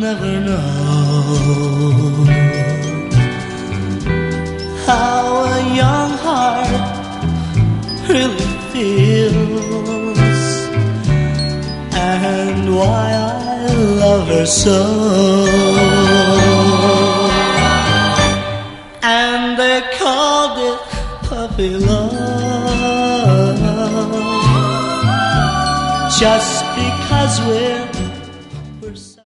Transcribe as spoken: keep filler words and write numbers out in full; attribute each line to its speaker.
Speaker 1: never know how a young heart really feels and why I love her so. And they called it puppy love just because we're